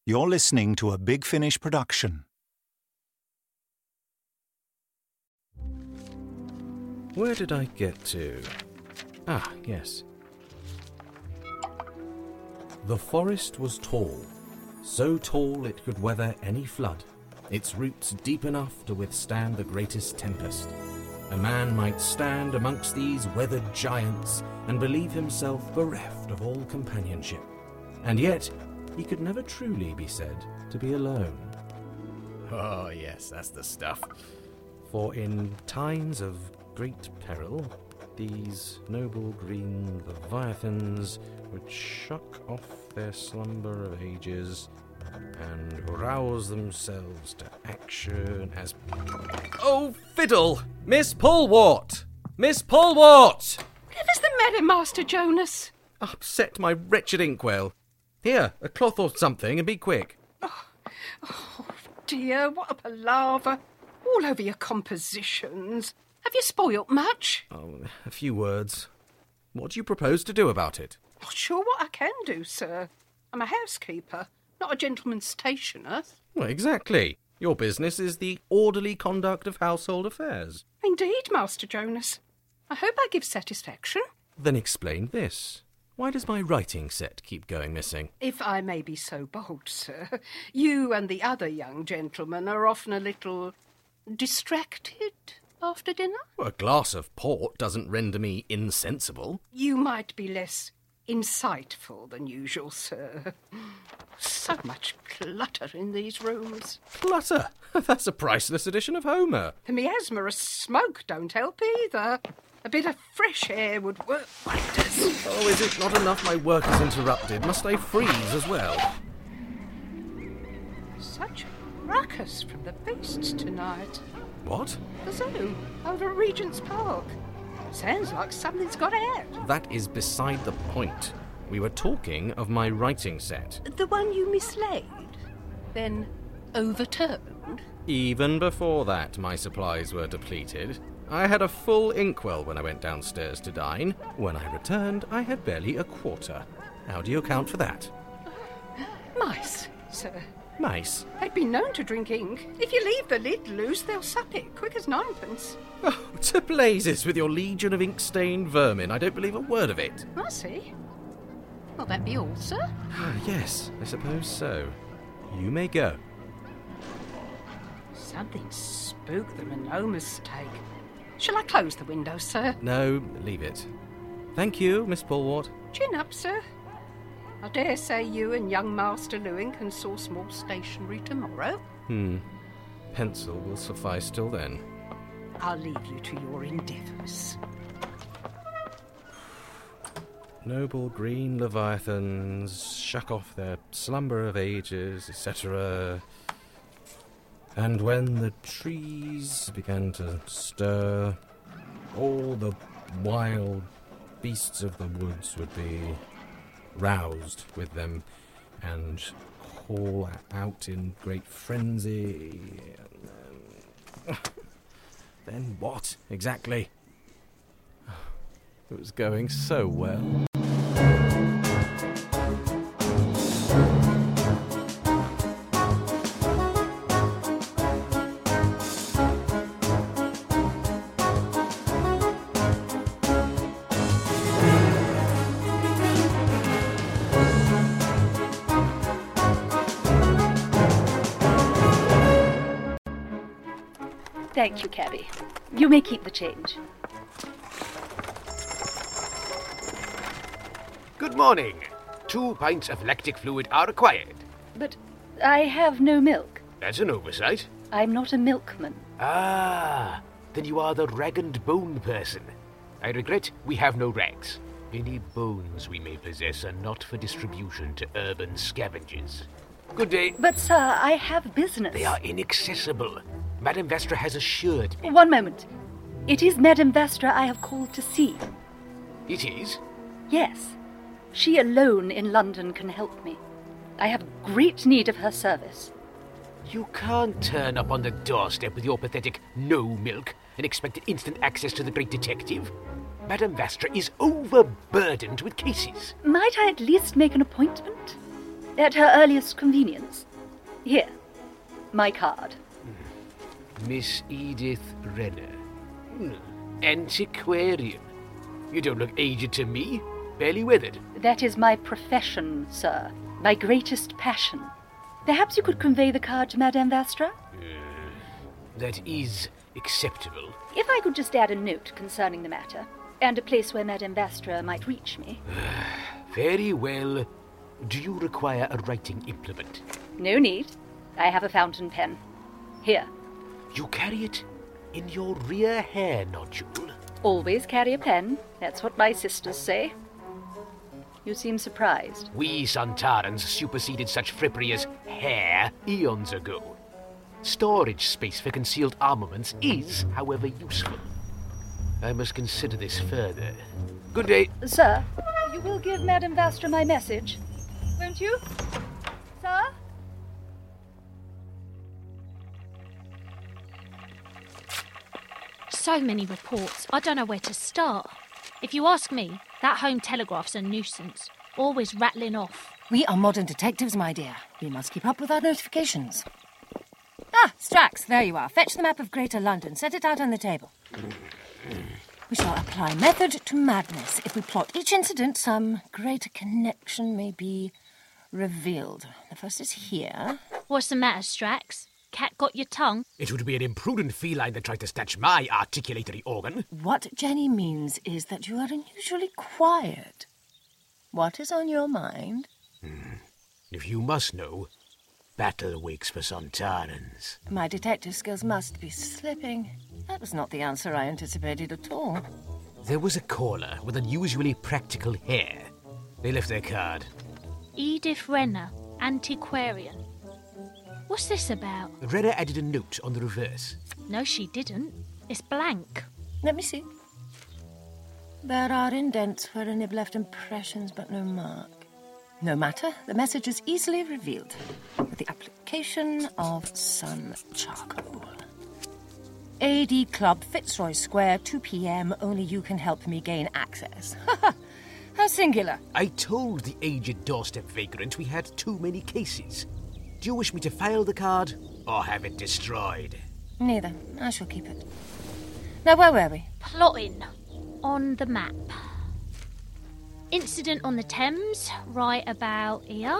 You're listening to a Big Finish production. Where did I get to? Ah, yes. The forest was tall, so tall it could weather any flood, its roots deep enough to withstand the greatest tempest. A man might stand amongst these weathered giants and believe himself bereft of all companionship, and yet he could never truly be said to be alone. Oh, yes, that's the stuff. For in times of great peril, these noble green leviathans would shuck off their slumber of ages and rouse themselves to action as... Oh, fiddle! Miss Polwart! Miss Polwart! Whatever's the matter, Master Jonas? Upset my wretched inkwell. Here, a cloth or something, and be quick. Oh, dear, what a palaver. All over your compositions. Have you spoilt much? Oh, a few words. What do you propose to do about it? Not sure what I can do, sir. I'm a housekeeper, not a gentleman's stationer. Well, exactly. Your business is the orderly conduct of household affairs. Indeed, Master Jonas. I hope I give satisfaction. Then explain this. Why does my writing set keep going missing? If I may be so bold, sir, you and the other young gentlemen are often a little distracted after dinner. Well, a glass of port doesn't render me insensible. You might be less insightful than usual, sir. So much clutter in these rooms. Clutter? That's a priceless edition of Homer. The miasma smoke don't help either. A bit of fresh air would work wonders. Oh, is it not enough my work is interrupted? Must I freeze as well? Such a ruckus from the beasts tonight. What? The zoo, over at Regent's Park. Sounds like something's got out. That is beside the point. We were talking of my writing set. The one you mislaid, then overturned? Even before that, my supplies were depleted. I had a full inkwell when I went downstairs to dine. When I returned, I had barely a quarter. How do you account for that? Mice, sir. Mice? They've been known to drink ink. If you leave the lid loose, they'll sup it quick as ninepence. Oh, to blazes with your legion of ink-stained vermin. I don't believe a word of it. I see. Will that be all, sir? Yes, I suppose so. You may go. Something spooked them and no mistake. Shall I close the window, sir? No, leave it. Thank you, Miss Polwart. Chin up, sir. I dare say you and young Master Lewin can source more stationery tomorrow. Pencil will suffice till then. I'll leave you to your endeavours. Noble green leviathans shuck off their slumber of ages, etc. And when the trees began to stir, all the wild beasts of the woods would be roused with them and call out in great frenzy. Then what, exactly? It was going so well. Thank you, cabby. You may keep the change. Good morning. 2 pints of lactic fluid are required. But I have no milk. That's an oversight. I'm not a milkman. Ah, then you are the rag and bone person. I regret we have no rags. Any bones we may possess are not for distribution to urban scavengers. Good day. But, sir, I have business. They are inaccessible. Madame Vestra has assured me. One moment. It is Madame Vestra I have called to see. It is? Yes. She alone in London can help me. I have great need of her service. You can't turn up on the doorstep with your pathetic no milk and expect instant access to the great detective. Madame Vestra is overburdened with cases. Might I at least make an appointment? At her earliest convenience. Here, my card. Miss Edith Renner. Antiquarian. You don't look aged to me. Barely weathered. That is my profession, sir. My greatest passion. Perhaps you could convey the card to Madame Vastra? That is acceptable. If I could just add a note concerning the matter, and a place where Madame Vastra might reach me. Very well. Do you require a writing implement? No need. I have a fountain pen. Here. You carry it in your rear hair nodule? Always carry a pen. That's what my sisters say. You seem surprised. We Sontarans superseded such frippery as hair eons ago. Storage space for concealed armaments is, however, useful. I must consider this further. Good day. Sir, you will give Madame Vastra my message, won't you? Sir? So many reports, I don't know where to start. If you ask me, that home telegraph's a nuisance, always rattling off. We are modern detectives, my dear. We must keep up with our notifications. Ah, Strax, there you are. Fetch the map of Greater London. Set it out on the table. We shall apply method to madness. If we plot each incident, some greater connection may be revealed. The first is here. What's the matter, Strax? Cat got your tongue? It would be an imprudent feline that tried to snatch my articulatory organ. What Jenny means is that you are unusually quiet. What is on your mind? If you must know, battle wakes for Sontarans. My detective skills must be slipping. That was not the answer I anticipated at all. There was a caller with unusually practical hair. They left their card. Edith Renner, antiquarian. What's this about? Renner added a note on the reverse. No, she didn't. It's blank. Let me see. There are indents where a nib left impressions, but no mark. No matter, the message is easily revealed with the application of some charcoal. AD Club, Fitzroy Square, 2 p.m. Only you can help me gain access. How singular. I told the aged doorstep vagrant we had too many cases. Do you wish me to file the card or have it destroyed? Neither. I shall keep it. Now, where were we? Plotting. On the map. Incident on the Thames, right about here.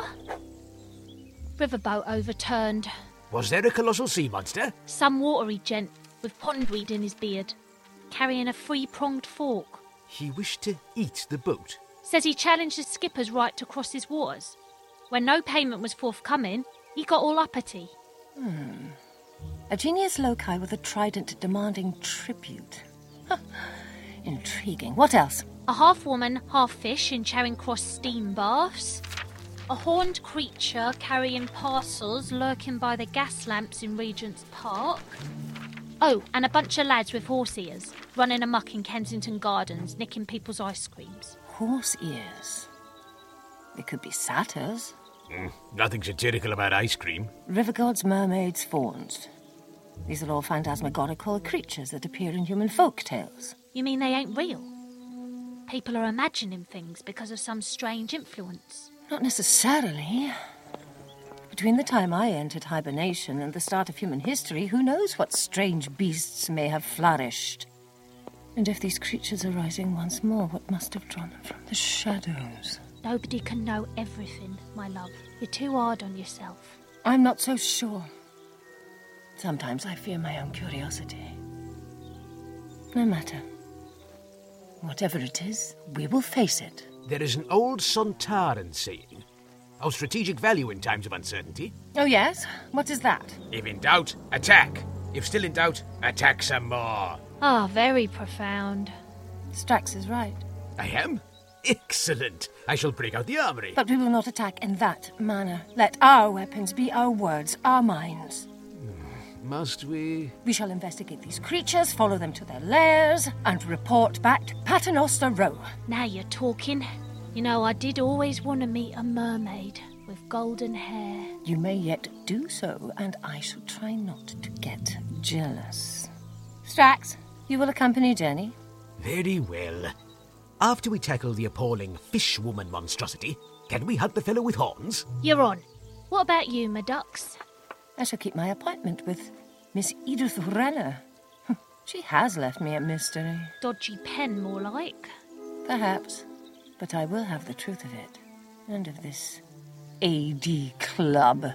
Riverboat overturned. Was there a colossal sea monster? Some watery gent with pondweed in his beard, carrying a 3-pronged fork. He wished to eat the boat. Says he challenged the skipper's right to cross his waters. When no payment was forthcoming, he got all uppity. A genius loci with a trident demanding tribute. Intriguing. What else? A half-woman, half-fish in Charing Cross steam baths. A horned creature carrying parcels lurking by the gas lamps in Regent's Park. Oh, and a bunch of lads with horse ears running amok in Kensington Gardens, nicking people's ice creams. Horse ears. They could be satyrs. Nothing satirical about ice cream. River gods, mermaids, fauns. These are all phantasmagorical creatures that appear in human folk tales. You mean they ain't real? People are imagining things because of some strange influence. Not necessarily. Between the time I entered hibernation and the start of human history, who knows what strange beasts may have flourished. And if these creatures are rising once more, what must have drawn them from the shadows? Nobody can know everything, my love. You're too hard on yourself. I'm not so sure. Sometimes I fear my own curiosity. No matter. Whatever it is, we will face it. There is an old Sontaran saying of strategic value in times of uncertainty. Oh, yes? What is that? If in doubt, attack. If still in doubt, attack some more. Ah, very profound. Strax is right. I am? Excellent. I shall break out the armory. But we will not attack in that manner. Let our weapons be our words, our minds. Must we? We shall investigate these creatures, follow them to their lairs, and report back to Paternoster Row. Now you're talking. You know, I did always want to meet a mermaid with golden hair. You may yet do so, and I shall try not to get jealous. Strax, you will accompany Jenny. Very well. After we tackle the appalling fishwoman monstrosity, Can we hunt the fellow with horns? You're on. What about you, my ducks? I shall keep my appointment with Miss Edith Renner. She has left me a mystery. Dodgy pen, more like. Perhaps. But I will have the truth of it. And of this AD Club.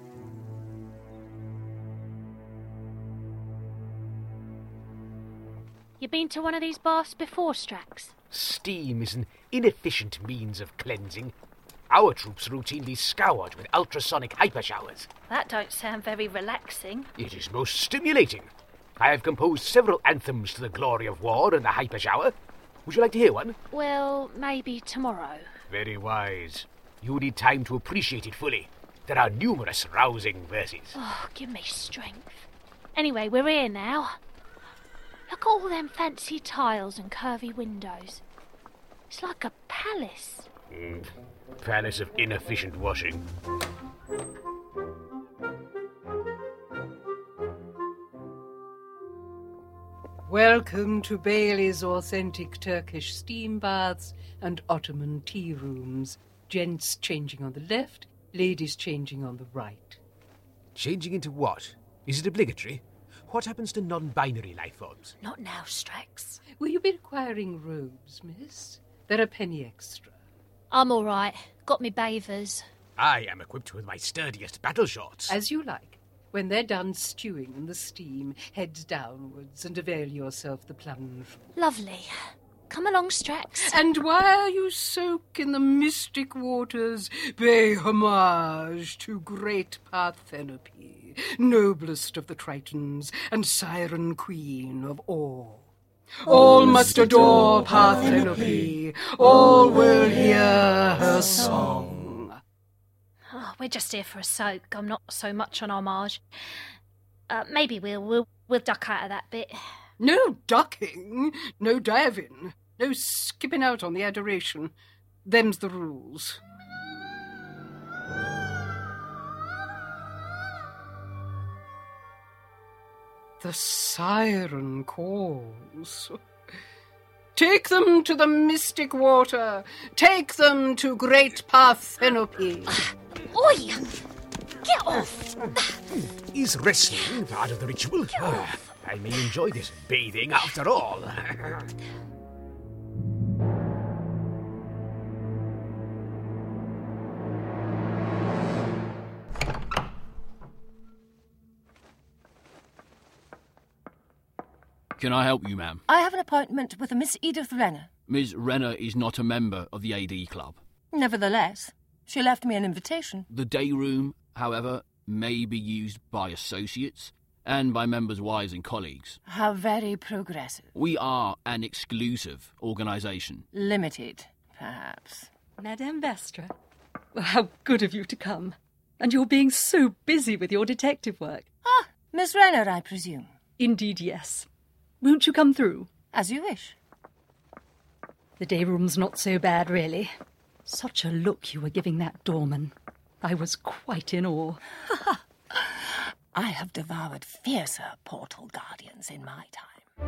You been to one of these baths before, Strax? Steam is an inefficient means of cleansing. Our troops routinely scoured with ultrasonic hypershowers. That don't sound very relaxing. It is most stimulating. I have composed several anthems to the glory of war and the hypershower. Would you like to hear one? Well, maybe tomorrow. Very wise. You need time to appreciate it fully. There are numerous rousing verses. Oh, give me strength. Anyway, we're here now. Look at all them fancy tiles and curvy windows. It's like a palace. Palace of inefficient washing. Welcome to Bailey's authentic Turkish steam baths and Ottoman tea rooms. Gents changing on the left, ladies changing on the right. Changing into what? Is it obligatory? What happens to non-binary life forms? Not now, Strax. Will you be requiring robes, miss? They're a penny extra. I'm all right. Got me bathers. I am equipped with my sturdiest battle shorts. As you like. When they're done stewing in the steam, head downwards and avail yourself the plunge. Lovely. Come along, Strax. And while you soak in the mystic waters, pay homage to great Parthenope, noblest of the Tritons and siren queen of all. All must adore Parthenope, all will hear her song. Oh, we're just here for a soak. I'm not so much on homage. Maybe we'll duck out of that bit. No ducking, no diving, no skipping out on the adoration. Them's the rules. The siren calls. Take them to the mystic water. Take them to great Parthenope. Oi! Get off! Is wrestling part of the ritual? I may enjoy this bathing after all. Can I help you, ma'am? I have an appointment with a Miss Edith Renner. Ms. Renner is not a member of the AD Club. Nevertheless, she left me an invitation. The day room, however, may be used by associates and by members' wives and colleagues. How very progressive. We are an exclusive organisation. Limited, perhaps. Madame Vestra, well, how good of you to come. And you're being so busy with your detective work. Ah, Miss Renner, I presume. Indeed, yes. Won't you come through? As you wish. The day room's not so bad, really. Such a look you were giving that doorman. I was quite in awe. I have devoured fiercer portal guardians in my time.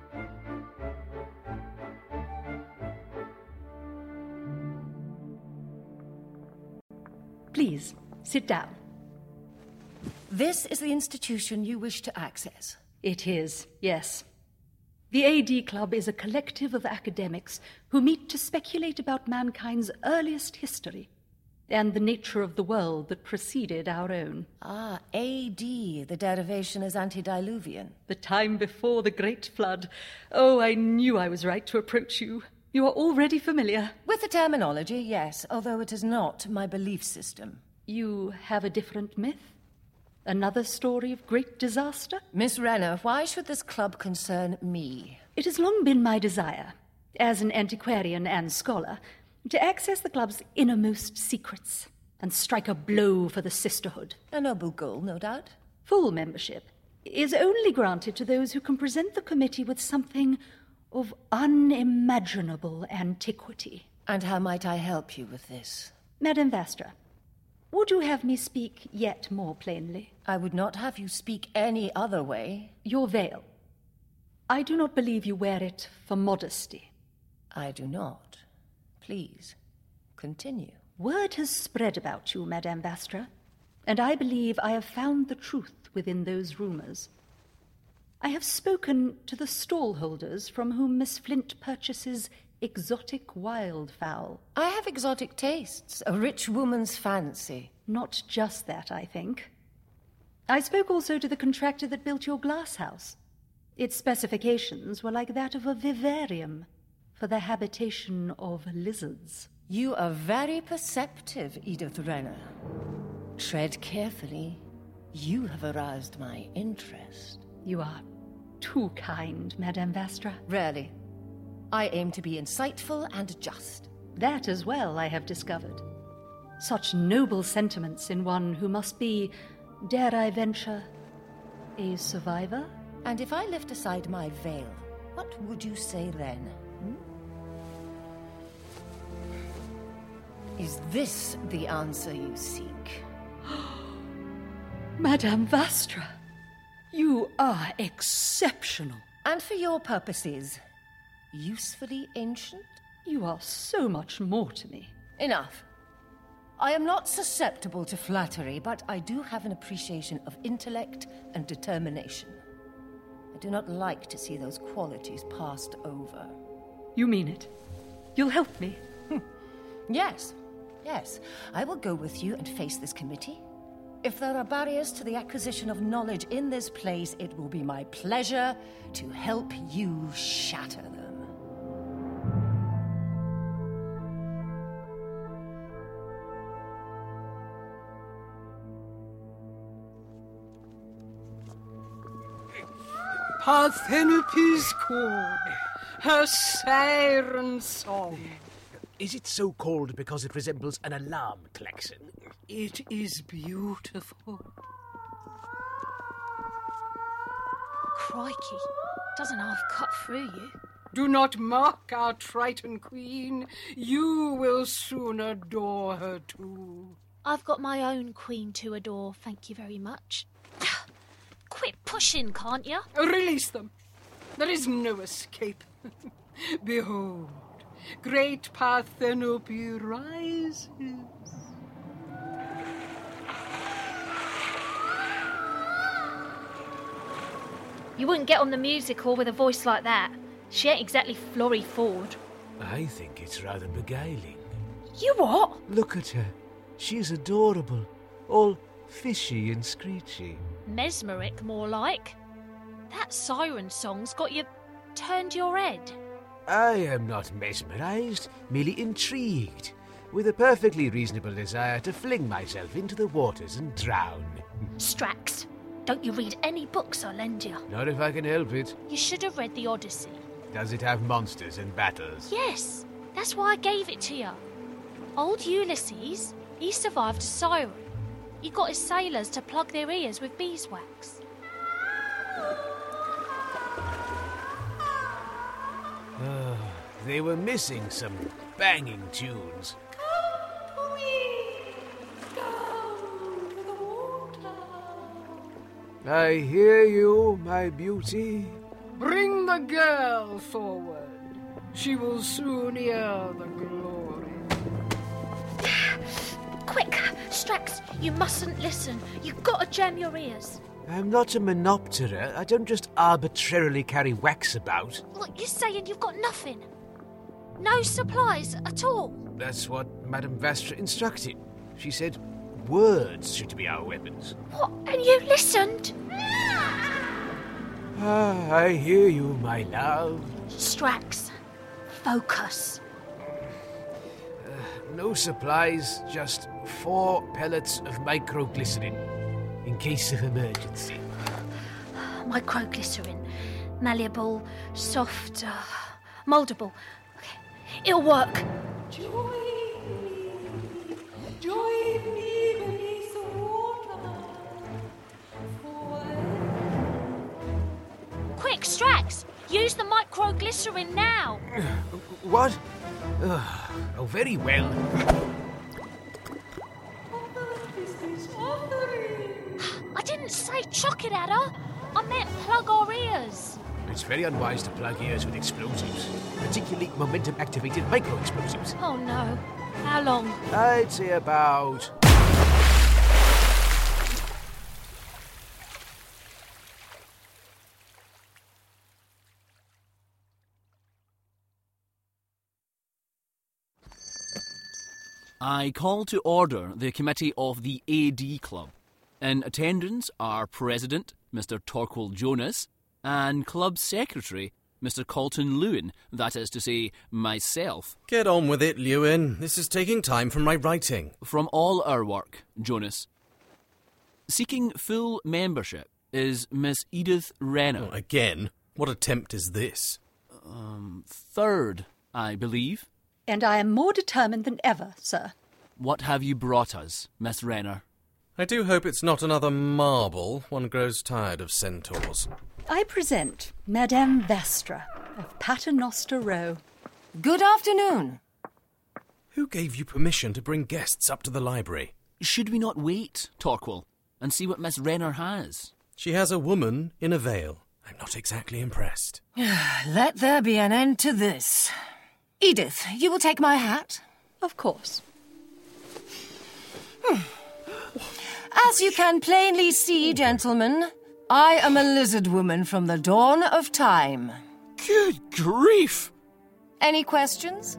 Please, sit down. This is the institution you wish to access. It is, yes. The AD Club is a collective of academics who meet to speculate about mankind's earliest history and the nature of the world that preceded our own. Ah, AD, the derivation is antediluvian. The time before the Great Flood. Oh, I knew I was right to approach you. You are already familiar. With the terminology, yes, although it is not my belief system. You have a different myth? Another story of great disaster? Miss Renner, why should this club concern me? It has long been my desire, as an antiquarian and scholar, to access the club's innermost secrets and strike a blow for the sisterhood. A noble goal, no doubt. Full membership is only granted to those who can present the committee with something of unimaginable antiquity. And how might I help you with this? Madame Vastra, would you have me speak yet more plainly? I would not have you speak any other way. Your veil. I do not believe you wear it for modesty. I do not. Please, continue. Word has spread about you, Madame Vastra, and I believe I have found the truth within those rumours. I have spoken to the stallholders from whom Miss Flint purchases exotic wildfowl. I have exotic tastes, a rich woman's fancy. Not just that, I think. I spoke also to the contractor that built your glass house. Its specifications were like that of a vivarium for the habitation of lizards. You are very perceptive, Edith Renner. Tread carefully. You have aroused my interest. You are too kind, Madame Vastra. Rarely. I aim to be insightful and just. That as well, I have discovered. Such noble sentiments in one who must be, dare I venture, a survivor? And if I lift aside my veil, what would you say then? Is this the answer you seek? Madame Vastra, you are exceptional. And for your purposes, usefully ancient? You are so much more to me. Enough. I am not susceptible to flattery, but I do have an appreciation of intellect and determination. I do not like to see those qualities passed over. You mean it? You'll help me? Yes. I will go with you and face this committee. If there are barriers to the acquisition of knowledge in this place, it will be my pleasure to help you shatter them. Parthenope's chord, her siren song. Is it so called because it resembles an alarm klaxon? It is beautiful. Crikey, doesn't half cut through you. Do not mock our Triton Queen. You will soon adore her too. I've got my own queen to adore, thank you very much. Quit pushing, can't you? Release them. There is no escape. Behold, great Parthenope rises. You wouldn't get on the musical with a voice like that. She ain't exactly Florrie Ford. I think it's rather beguiling. You what? Look at her. She's adorable. All fishy and screechy. Mesmeric, more like. That siren song's got you turned your head. I am not mesmerized, merely intrigued, with a perfectly reasonable desire to fling myself into the waters and drown. Strax, don't you read any books I lend you? Not if I can help it. You should have read the Odyssey. Does it have monsters and battles? Yes, that's why I gave it to you. Old Ulysses, he survived a siren. He got his sailors to plug their ears with beeswax. They were missing some banging tunes. I hear you, my beauty. Bring the girl forward. She will soon hear the glory. Quick, Strax, you mustn't listen. You've got to jam your ears. I'm not a menoptera. I don't just arbitrarily carry wax about. What, you're saying you've got nothing? No supplies at all? That's what Madame Vastra instructed. She said words should be our weapons. What, and you listened? I hear you, my love. Strax, focus. No supplies, just 4 pellets of microglycerin, in case of emergency. Microglycerin. Malleable, soft, mouldable. Okay. It'll work. Join me beneath the water. Quick, Strax! Use the microglycerin now! What? Oh, very well. I didn't say chuck it at her. I meant plug our ears. It's very unwise to plug ears with explosives, particularly momentum-activated micro-explosives. Oh no. How long? I'd say about... I call to order the committee of the AD Club. In attendance are President, Mr. Torquil Jonas, and Club Secretary, Mr. Colton Lewin, that is to say, myself. Get on with it, Lewin. This is taking time from my writing. From all our work, Jonas. Seeking full membership is Miss Edith Renner. Oh, again? What attempt is this? Third, I believe. And I am more determined than ever, sir. What have you brought us, Miss Renner? I do hope it's not another marble. One grows tired of centaurs. I present Madame Vastra of Paternoster Row. Good afternoon. Who gave you permission to bring guests up to the library? Should we not wait, Torquil, and see what Miss Renner has? She has a woman in a veil. I'm not exactly impressed. Let there be an end to this. Edith, you will take my hat? Of course. As you can plainly see, gentlemen, I am a lizard woman from the dawn of time. Good grief! Any questions?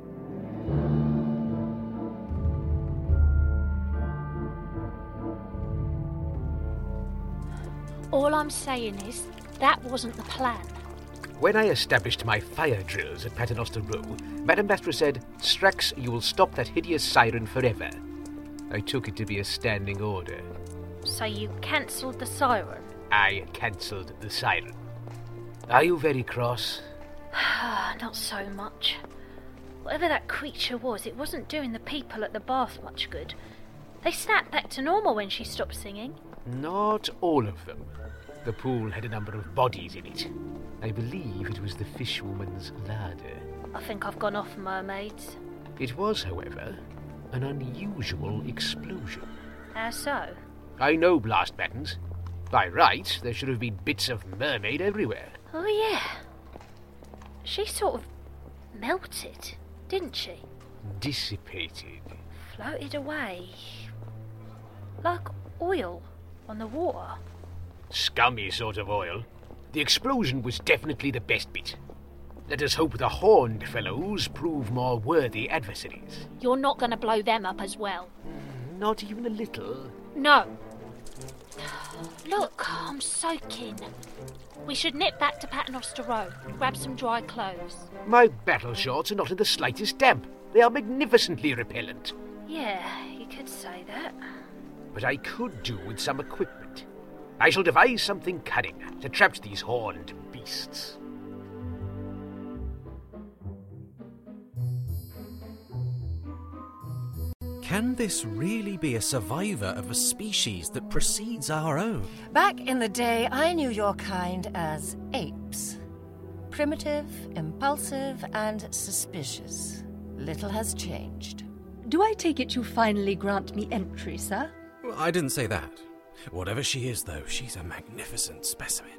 All I'm saying is, that wasn't the plan. When I established my fire drills at Paternoster Row, Madame Vastra said, "Strax, you will stop that hideous siren forever." I took it to be a standing order. So you cancelled the siren? I cancelled the siren. Are you very cross? Not so much. Whatever that creature was, it wasn't doing the people at the bath much good. They snapped back to normal when she stopped singing. Not all of them. The pool had a number of bodies in it. I believe it was the fishwoman's larder. I think I've gone off mermaids. It was, however, an unusual explosion. How so? I know blast patterns. By rights, there should have been bits of mermaid everywhere. Oh, yeah. She sort of melted, didn't she? Dissipated. Floated away. Like oil on the water. Scummy sort of oil. The explosion was definitely the best bit. Let us hope the horned fellows prove more worthy adversaries. You're not going to blow them up as well. Not even a little. No. Look, I'm soaking. We should nip back to Paternoster Row, grab some dry clothes. My battle shorts are not in the slightest damp. They are magnificently repellent. Yeah, you could say that. But I could do with some equipment. I shall devise something cunning to trap these horned beasts. Can this really be a survivor of a species that precedes our own? Back in the day, I knew your kind as apes. Primitive, impulsive, and suspicious. Little has changed. Do I take it you finally grant me entry, sir? Well, I didn't say that. Whatever she is, though, she's a magnificent specimen.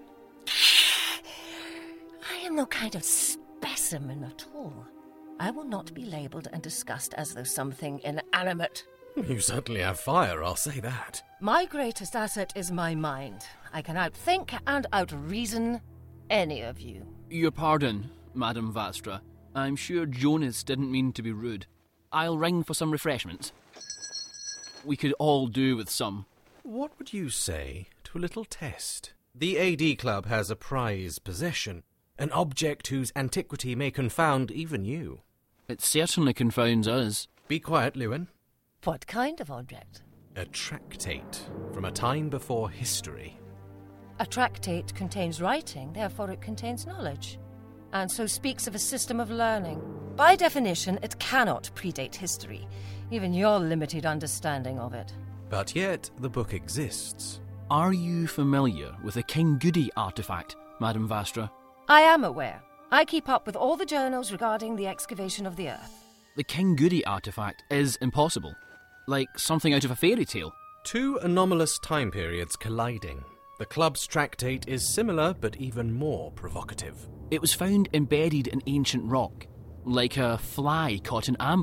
I am no kind of specimen at all. I will not be labelled and discussed as though something inanimate. You certainly have fire, I'll say that. My greatest asset is my mind. I can outthink and outreason any of you. Your pardon, Madame Vastra. I'm sure Jonas didn't mean to be rude. I'll ring for some refreshments. We could all do with some. What would you say to a little test? The AD Club has a prized possession, an object whose antiquity may confound even you. It certainly confounds us. Be quiet, Lewin. What kind of object? A tractate from a time before history. A tractate contains writing, therefore it contains knowledge, and so speaks of a system of learning. By definition, it cannot predate history, even your limited understanding of it. But yet, the book exists. Are you familiar with the King Goody artifact, Madame Vastra? I am aware. I keep up with all the journals regarding the excavation of the Earth. The King Goody artifact is impossible. Like something out of a fairy tale. Two anomalous time periods colliding. The club's tractate is similar, but even more provocative. It was found embedded in ancient rock, like a fly caught in amber,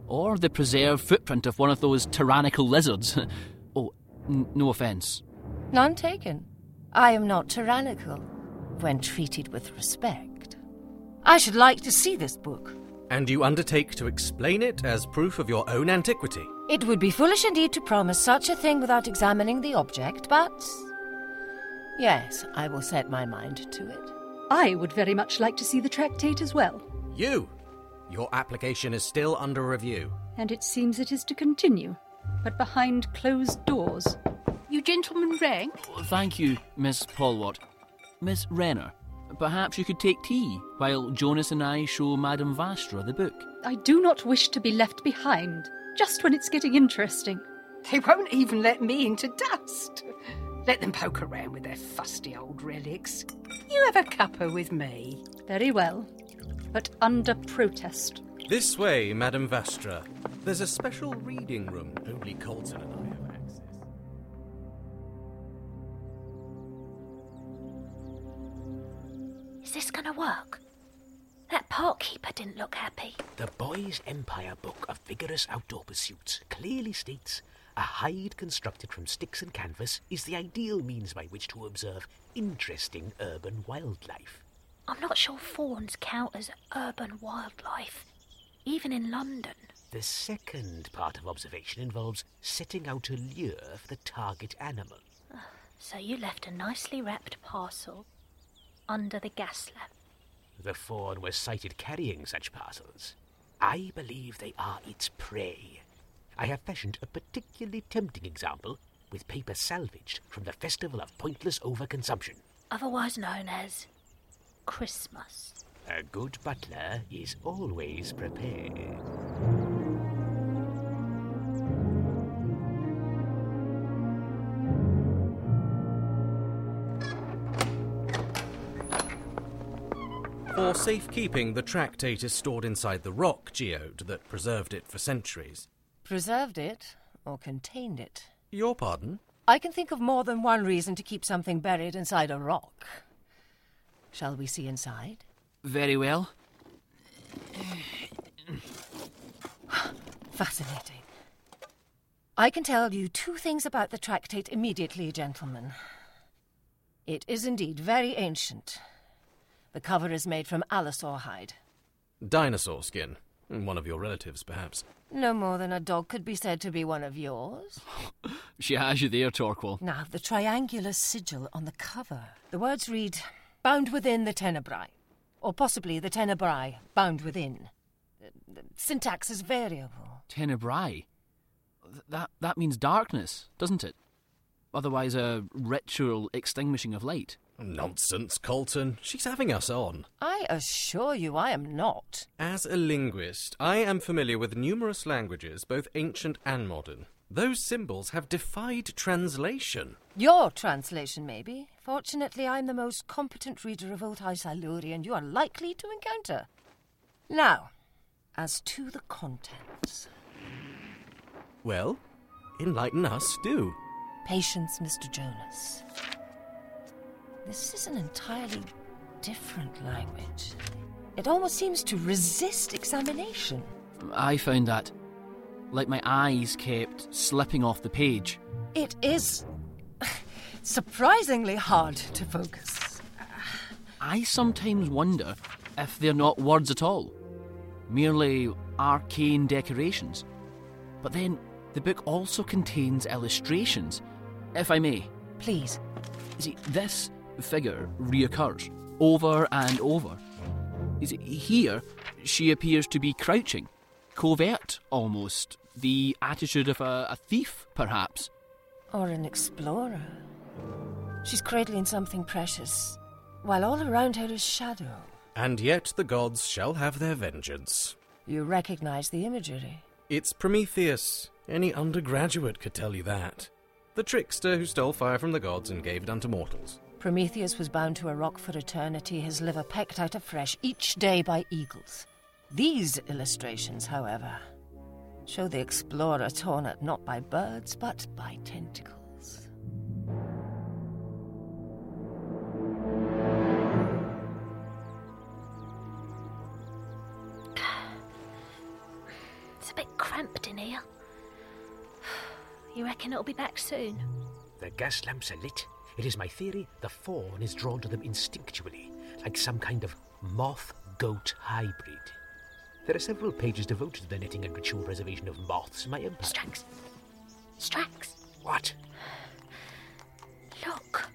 or the preserved footprint of one of those tyrannical lizards. Oh, no offence. None taken. I am not tyrannical when treated with respect. I should like to see this book. And you undertake to explain it as proof of your own antiquity? It would be foolish indeed to promise such a thing without examining the object, but yes, I will set my mind to it. I would very much like to see the tractate as well. You! Your application is still under review. And it seems it is to continue, but behind closed doors. You gentlemen rang? Thank you, Miss Polwart. Miss Renner, perhaps you could take tea while Jonas and I show Madame Vastra the book. I do not wish to be left behind, just when it's getting interesting. They won't even let me into dust. Let them poke around with their fusty old relics. You have a cuppa with me. Very well, but under protest. This way, Madame Vastra. There's a special reading room only Colton and I have access. Is this gonna work? That park keeper didn't look happy. The Boys' Empire Book of Vigorous Outdoor Pursuits clearly states a hide constructed from sticks and canvas is the ideal means by which to observe interesting urban wildlife. I'm not sure fawns count as urban wildlife, even in London. The second part of observation involves setting out a lure for the target animal. So you left a nicely wrapped parcel under the gas lamp. The fawn was sighted carrying such parcels. I believe they are its prey. I have fashioned a particularly tempting example with paper salvaged from the Festival of Pointless Overconsumption. Otherwise known as Christmas. A good butler is always prepared. For safekeeping, the tractate is stored inside the rock geode that preserved it for centuries. Preserved it, or contained it? Your pardon? I can think of more than one reason to keep something buried inside a rock. Shall we see inside? Very well. Fascinating. I can tell you two things about the tractate immediately, gentlemen. It is indeed very ancient. The cover is made from allosaur hide. Dinosaur skin. One of your relatives, perhaps. No more than a dog could be said to be one of yours. She has you there, Torquil. Now, the triangular sigil on the cover. The words read, "Bound within the tenebrae," or possibly the tenebrae bound within. The syntax is variable. Tenebrae? That means darkness, doesn't it? Otherwise a ritual extinguishing of light. Nonsense, Colton. She's having us on. I assure you I am not. As a linguist, I am familiar with numerous languages, both ancient and modern. Those symbols have defied translation. Your translation, maybe. Fortunately, I'm the most competent reader of Old House Silurian you are likely to encounter. Now, as to the contents. Well, enlighten us, do. Patience, Mr. Jonas. This is an entirely different language. It almost seems to resist examination. I found that. Like my eyes kept slipping off the page. It is surprisingly hard to focus. I sometimes wonder if they're not words at all. Merely arcane decorations. But then the book also contains illustrations, if I may. Please. See, this figure reoccurs over and over. Here, she appears to be crouching, covert almost, the attitude of a thief, perhaps. Or an explorer. She's cradling something precious, while all around her is shadow. And yet the gods shall have their vengeance. You recognize the imagery? It's Prometheus. Any undergraduate could tell you that. The trickster who stole fire from the gods and gave it unto mortals. Prometheus was bound to a rock for eternity, his liver pecked out afresh each day by eagles. These illustrations, however, show the explorer torn at not by birds, but by tentacles. It's a bit in here. You reckon it'll be back soon? The gas lamps are lit. It is my theory the fawn is drawn to them instinctually, like some kind of moth-goat hybrid. There are several pages devoted to the netting and ritual preservation of moths in my empire. Strax. What? Look.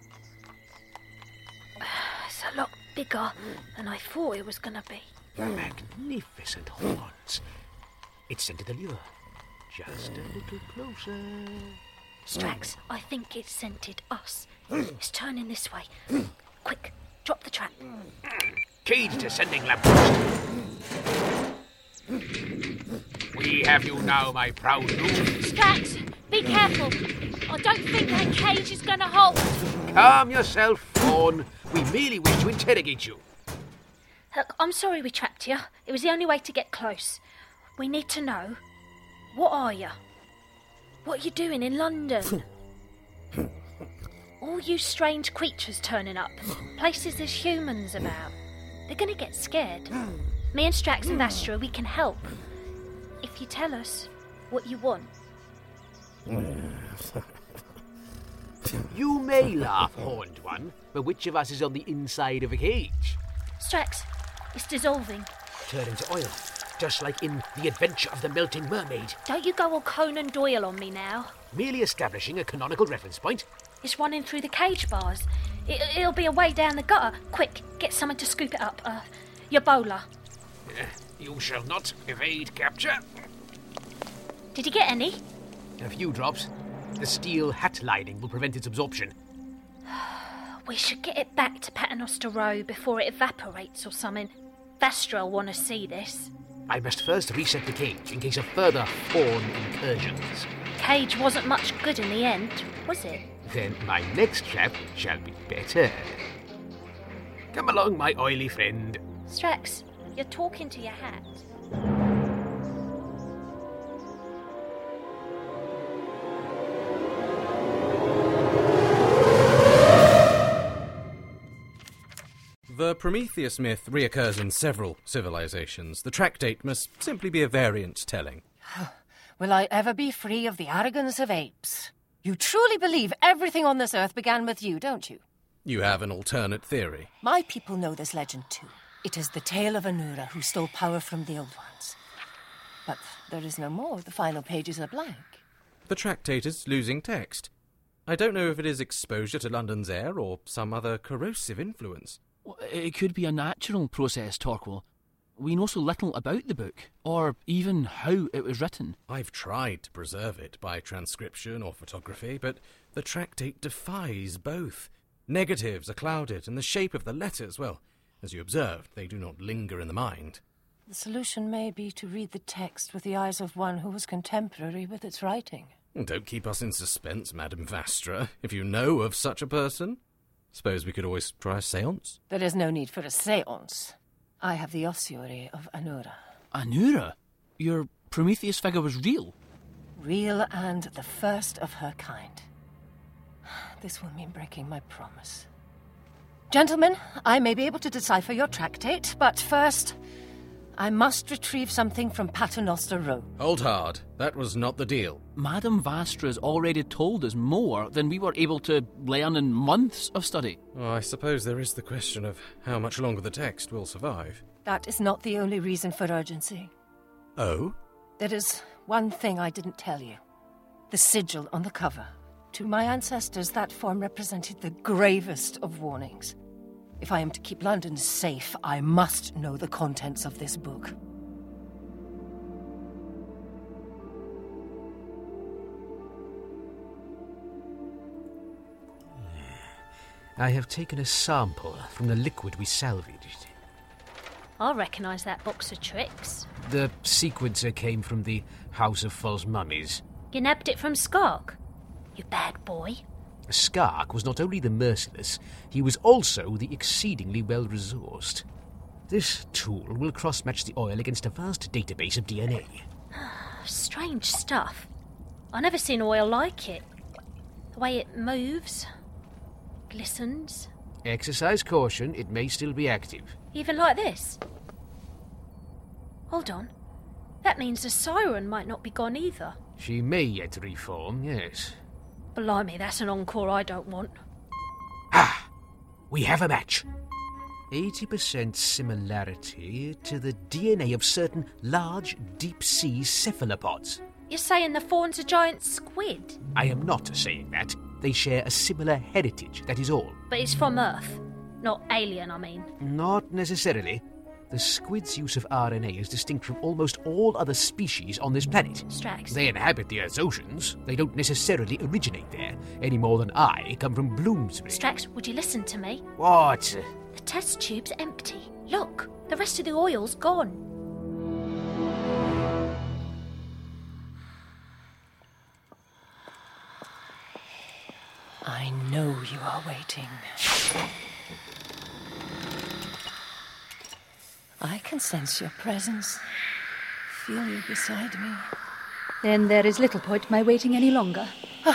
It's a lot bigger than I thought it was going to be. Magnificent horns. It scented the lure. Just a little closer. Strax, I think it scented us. It's turning this way. Quick, drop the trap. Cage descending lamppost. We have you now, my proud loot. Strax, be careful. I don't think that cage is going to hold. Calm yourself, fawn. We merely wish to interrogate you. Look, I'm sorry we trapped you. It was the only way to get close. We need to know, what are you? What are you doing in London? All you strange creatures turning up. Places there's humans about. They're going to get scared. Me and Strax and Vastra, we can help. If you tell us what you want. You may laugh, horned one, but which of us is on the inside of a cage? Strax, it's dissolving. Turning to oil, just like in The Adventure of the Melting Mermaid. Don't you go all Conan Doyle on me now. Merely establishing a canonical reference point. It's running through the cage bars. It'll be a way down the gutter. Quick, get someone to scoop it up. Your bowler. You shall not evade capture. Did you get any? A few drops. The steel hat lining will prevent its absorption. We should get it back to Paternoster Row before it evaporates or something. Vastra will want to see this. I must first reset the cage in case of further fawn incursions. Cage wasn't much good in the end, was it? Then my next trap shall be better. Come along, my oily friend. Strax, you're talking to your hat. The Prometheus myth reoccurs in several civilizations. The tractate must simply be a variant telling. Will I ever be free of the arrogance of apes? You truly believe everything on this earth began with you, don't you? You have an alternate theory. My people know this legend too. It is the tale of Anura who stole power from the Old Ones. But there is no more. The final pages are blank. The tractate is losing text. I don't know if it is exposure to London's air or some other corrosive influence. It could be a natural process, Torquil. We know so little about the book, or even how it was written. I've tried to preserve it by transcription or photography, but the tractate defies both. Negatives are clouded, and the shape of the letters, well, as you observed, they do not linger in the mind. The solution may be to read the text with the eyes of one who was contemporary with its writing. Don't keep us in suspense, Madame Vastra, if you know of such a person. Suppose we could always try a séance? There is no need for a séance. I have the ossuary of Anura. Anura? Your Prometheus figure was real? Real and the first of her kind. This will mean breaking my promise. Gentlemen, I may be able to decipher your tractate, but first, I must retrieve something from Paternoster Row. Hold hard. That was not the deal. Madame Vastra's already told us more than we were able to learn in months of study. Oh, I suppose there is the question of how much longer the text will survive. That is not the only reason for urgency. Oh? There is one thing I didn't tell you. The sigil on the cover. To my ancestors, that form represented the gravest of warnings. If I am to keep London safe, I must know the contents of this book. I have taken a sample from the liquid we salvaged. I recognise that box of tricks. The sequencer came from the House of False Mummies. You nabbed it from Skark? You bad boy. Skark was not only the merciless, he was also the exceedingly well-resourced. This tool will cross-match the oil against a vast database of DNA. Strange stuff. I never seen oil like it. The way it moves, glistens. Exercise caution, it may still be active. Even like this. Hold on. That means the siren might not be gone either. She may yet reform, yes. Blimey, that's an encore I don't want. Ah! We have a match. 80% similarity to the DNA of certain large, deep-sea cephalopods. You're saying the fawn's a giant squid? I am not saying that. They share a similar heritage, that is all. But it's from Earth. Not alien, I mean. Not necessarily. The squid's use of RNA is distinct from almost all other species on this planet. Strax. They inhabit the Earth's oceans. They don't necessarily originate there, any more than I come from Bloomsbury. Strax, would you listen to me? What? The test tube's empty. Look, the rest of the oil's gone. I know you are waiting. I can sense your presence. Feel you beside me. Then there is little point my waiting any longer.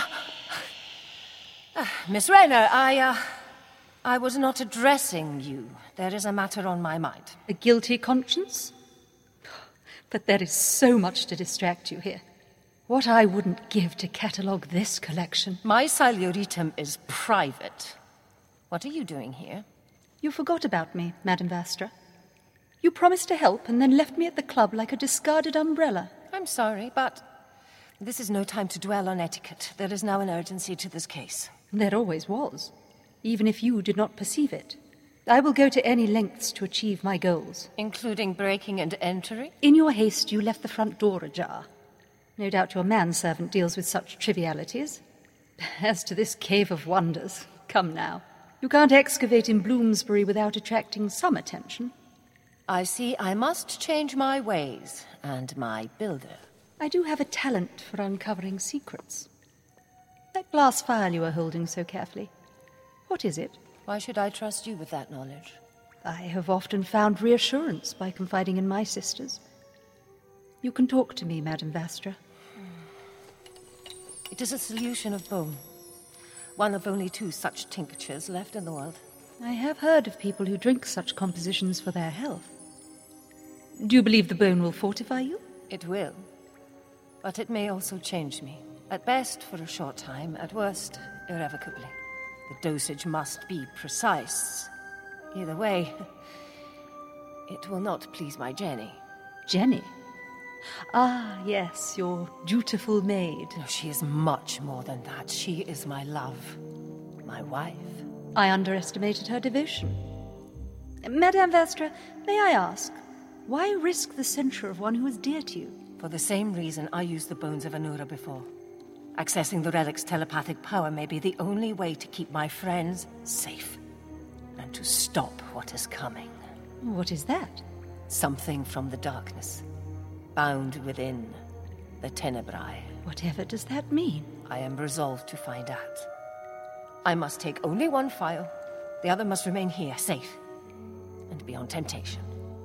Miss Rayner, I was not addressing you. There is a matter on my mind. A guilty conscience? But there is so much to distract you here. What I wouldn't give to catalogue this collection. My Siluritum is private. What are you doing here? You forgot about me, Madame Vastra. You promised to help and then left me at the club like a discarded umbrella. I'm sorry, but this is no time to dwell on etiquette. There is now an urgency to this case. There always was, even if you did not perceive it. I will go to any lengths to achieve my goals. Including breaking and entering? In your haste, you left the front door ajar. No doubt your manservant deals with such trivialities. As to this cave of wonders, come now. You can't excavate in Bloomsbury without attracting some attention. I see I must change my ways and my builder. I do have a talent for uncovering secrets. That glass vial you are holding so carefully. What is it? Why should I trust you with that knowledge? I have often found reassurance by confiding in my sisters. You can talk to me, Madame Vastra. It is a solution of bone. One of only 2 such tinctures left in the world. I have heard of people who drink such compositions for their health. Do you believe the bone will fortify you? It will. But it may also change me. At best, for a short time. At worst, irrevocably. The dosage must be precise. Either way, it will not please my Jenny. Jenny? Ah, yes, your dutiful maid. No, she is much more than that. She is my love. My wife. I underestimated her devotion. Madame Vastra, may I ask, why risk the censure of one who is dear to you? For the same reason I used the bones of Anura before. Accessing the relic's telepathic power may be the only way to keep my friends safe. And to stop what is coming. What is that? Something from the darkness. Bound within the Tenebrae. Whatever does that mean? I am resolved to find out. I must take only one file. The other must remain here, safe. And beyond temptation.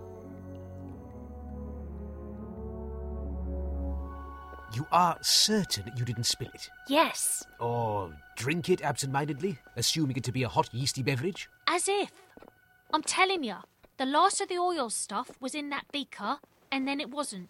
You are certain you didn't spill it? Yes. Or drink it absent-mindedly, assuming it to be a hot, yeasty beverage? As if. I'm telling you, the last of the oil stuff was in that beaker, and then it wasn't.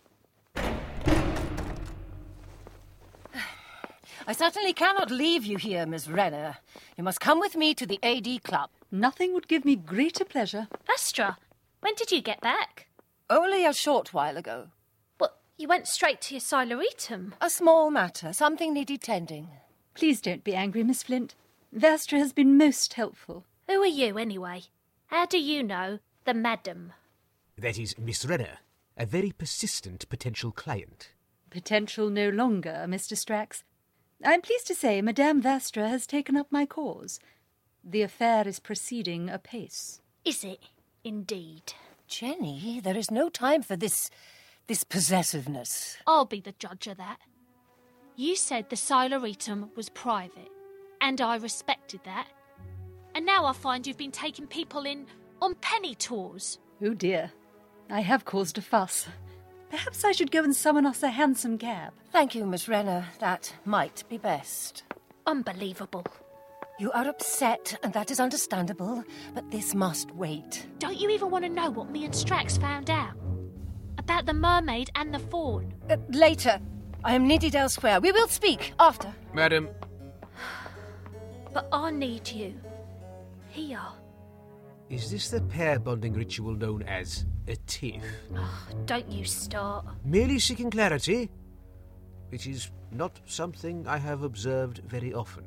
I certainly cannot leave you here, Miss Renner. You must come with me to the AD Club. Nothing would give me greater pleasure. Vastra, when did you get back? Only a short while ago. What, you went straight to your Siluritum? A small matter, something needed tending. Please don't be angry, Miss Flint. Vastra has been most helpful. Who are you, anyway? How do you know the madam? That is Miss Renner, a very persistent potential client. Potential no longer, Mr. Strax. I am pleased to say Madame Vastra has taken up my cause. The affair is proceeding apace. Is it, indeed? Jenny, there is no time for this possessiveness. I'll be the judge of that. You said the Siluritum was private, and I respected that. And now I find you've been taking people in on penny tours. Oh dear, I have caused a fuss. Perhaps I should go and summon us a hansom cab. Thank you, Miss Renner. That might be best. Unbelievable. You are upset, and that is understandable, but this must wait. Don't you even want to know what me and Strax found out? About the mermaid and the fawn. Later. I am needed elsewhere. We will speak after. Madam. But I need you. Here. Is this the pair bonding ritual known as a tiff? Oh, don't you start. Merely seeking clarity, which is not something I have observed very often.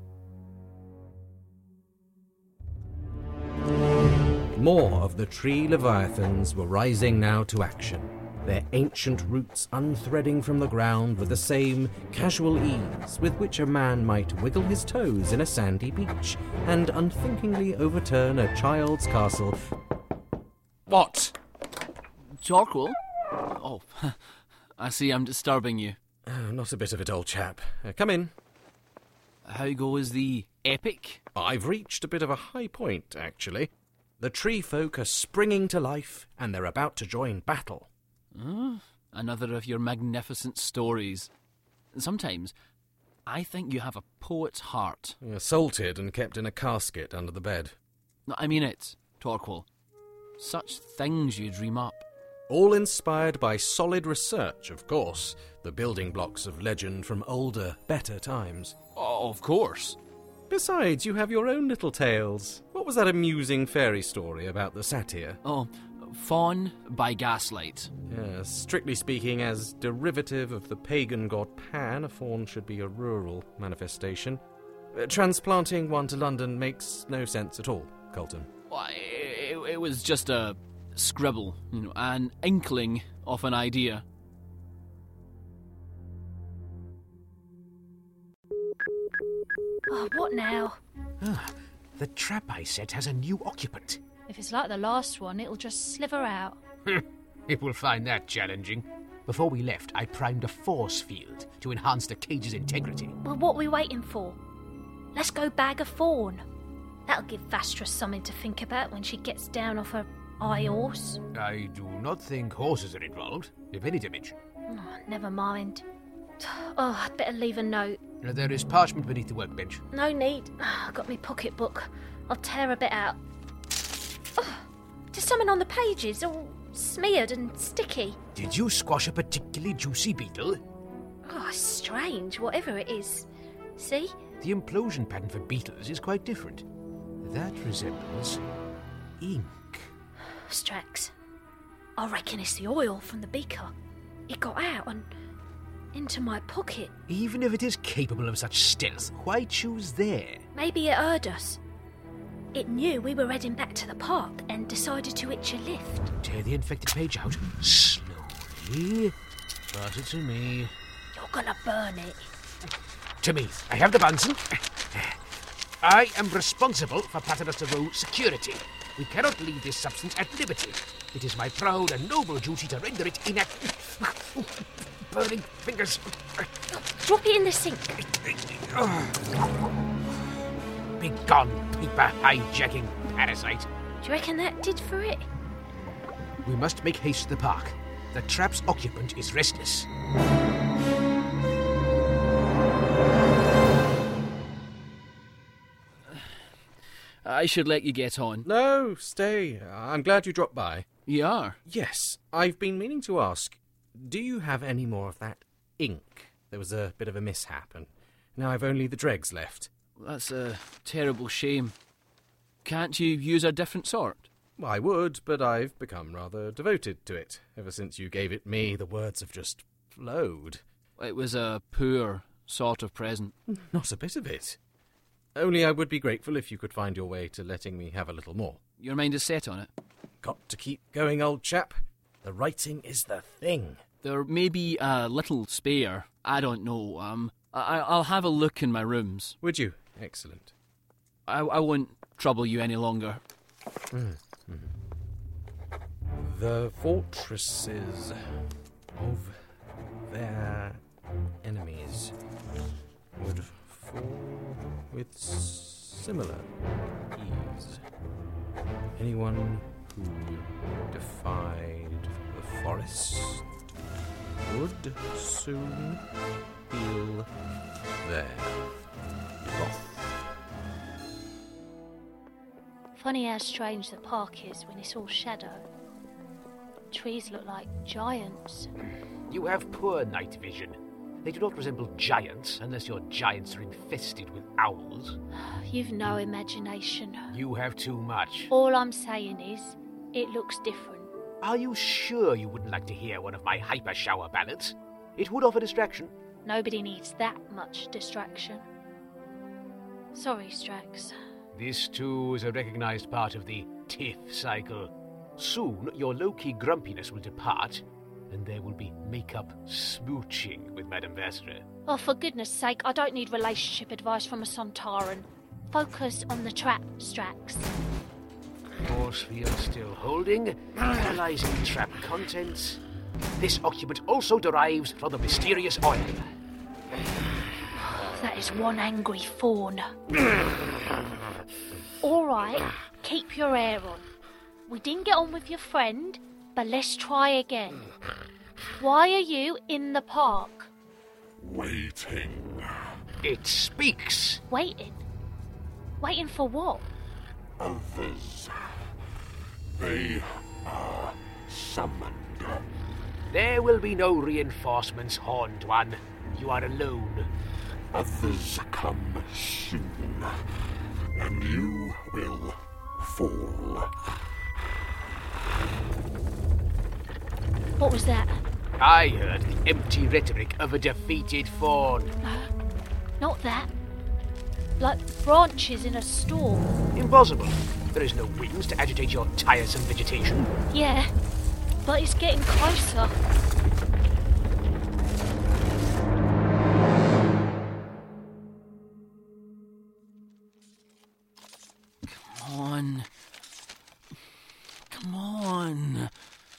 More of the tree leviathans were rising now to action, their ancient roots unthreading from the ground with the same casual ease with which a man might wiggle his toes in a sandy beach and unthinkingly overturn a child's castle. What? Torquil? Oh, I see I'm disturbing you. Not a bit of it, old chap. Come in. How goes the epic? I've reached a bit of a high point, actually. The tree folk are springing to life, and they're about to join battle. Another of your magnificent stories. Sometimes, I think you have a poet's heart. Assaulted and kept in a casket under the bed. I mean it, Torquil. Such things you dream up. All inspired by solid research, of course. The building blocks of legend from older, better times. Oh, of course. Besides, you have your own little tales. What was that amusing fairy story about the satyr? Oh, Fawn by Gaslight. Strictly speaking, as derivative of the pagan god Pan, a faun should be a rural manifestation. Transplanting one to London makes no sense at all, Colton. Well, it was just a scribble, an inkling of an idea. Oh, what now? The trap I set has a new occupant. If it's like the last one, it'll just sliver out. It will find that challenging. Before we left, I primed a force field to enhance the cage's integrity. Well, what are we waiting for? Let's go bag a fawn. That'll give Vastra something to think about when she gets down off her high horse. I do not think horses are involved, if any damage. Oh, never mind. Oh, I'd better leave a note. There is parchment beneath the workbench. No need. I've got my pocketbook. I'll tear a bit out. Oh, there's something on the pages, all smeared and sticky. Did you squash a particularly juicy beetle? Oh, strange, whatever it is. See? The implosion pattern for beetles is quite different. That resembles ink. Strax, I reckon it's the oil from the beaker. It got out and into my pocket. Even if it is capable of such stealth, why choose there? Maybe it heard us. It knew we were heading back to the park and decided to hitch a lift. Tear the infected page out slowly. Pass it to me. You're gonna burn it. To me. I have the Bunsen. I am responsible for Paternoster Row security. We cannot leave this substance at liberty. It is my proud and noble duty to render it inactive. Burning fingers. Drop it in the sink. Begone, paper hijacking parasite. Do you reckon that did for it? We must make haste to the park. The trap's occupant is restless. I should let you get on. No, stay. I'm glad you dropped by. You are? Yes, I've been meaning to ask, do you have any more of that ink? There was a bit of a mishap, and now I've only the dregs left. That's a terrible shame. Can't you use a different sort? I would, but I've become rather devoted to it. Ever since you gave it me, the words have just flowed. It was a poor sort of present. Not a bit of it. Only I would be grateful if you could find your way to letting me have a little more. Your mind is set on it? Got to keep going, old chap. The writing is the thing. There may be a little spare. I don't know. I'll have a look in my rooms. Would you? Excellent. I won't trouble you any longer. The fortresses of their enemies would fall with similar ease. Anyone who defied the forest would soon feel their wrath. Funny how strange the park is when it's all shadow. Trees look like giants. You have poor night vision. They do not resemble giants unless your giants are infested with owls. You've no imagination. You have too much. All I'm saying is, it looks different. Are you sure you wouldn't like to hear one of my hyper shower ballads? It would offer distraction. Nobody needs that much distraction. Sorry, Strax. This, too, is a recognized part of the tiff cycle. Soon, your low-key grumpiness will depart, and there will be make-up smooching with Madame Vastra. Oh, for goodness sake, I don't need relationship advice from a Sontaran. Focus on the trap, Strax. Force field still holding, analyzing trap contents. This occupant also derives from the mysterious oil. That is one angry fawn. All right, keep your hair on. We didn't get on with your friend, but let's try again. Why are you in the park? Waiting. It speaks. Waiting? Waiting for what? Others. They are summoned. There will be no reinforcements, Horned One. You are alone. Others come soon, and you will fall. What was that? I heard the empty rhetoric of a defeated fawn. Not that. Like branches in a storm. Impossible. There is no winds to agitate your tiresome vegetation. Yeah, but it's getting closer. Come on.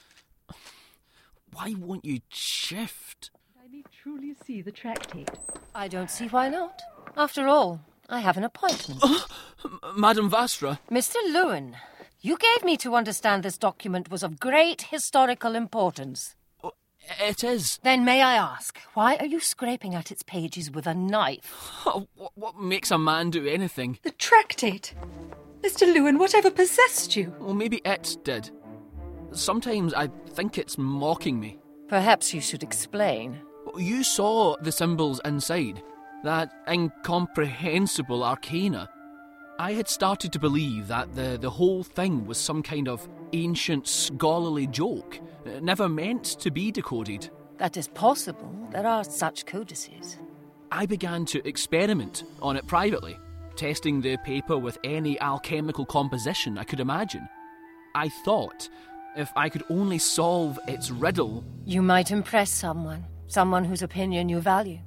Why won't you shift? I may truly see the tractate. I don't see why not. After all, I have an appointment. Madame Vastra? Mr. Lewin, you gave me to understand this document was of great historical importance. It is. Then may I ask, why are you scraping at its pages with a knife? What makes a man do anything? The tractate! Mr. Lewin, whatever possessed you? Well, maybe it did. Sometimes I think it's mocking me. Perhaps you should explain. You saw the symbols inside. That incomprehensible arcana. I had started to believe that the whole thing was some kind of ancient scholarly joke, never meant to be decoded. That is possible. There are such codices. I began to experiment on it privately, testing the paper with any alchemical composition I could imagine. I thought, if I could only solve its riddle... You might impress someone whose opinion you value.